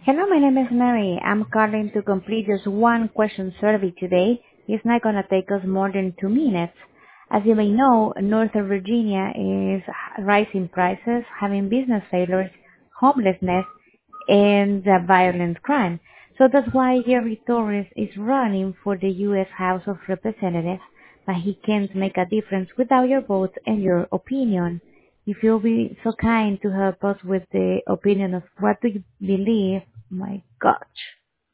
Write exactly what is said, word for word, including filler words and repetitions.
Hello, my name is Mary. I'm calling to complete just one question survey today. It's not going to take us more than two minutes. As you may know, Northern Virginia is rising prices, having business failures, homelessness, and uh, violent crime. So that's why Jerry Torres is running for the U S House of Representatives, but he can't make a difference without your vote and your opinion. If you'll be so kind to help us with the opinion of what do you believe, my gosh.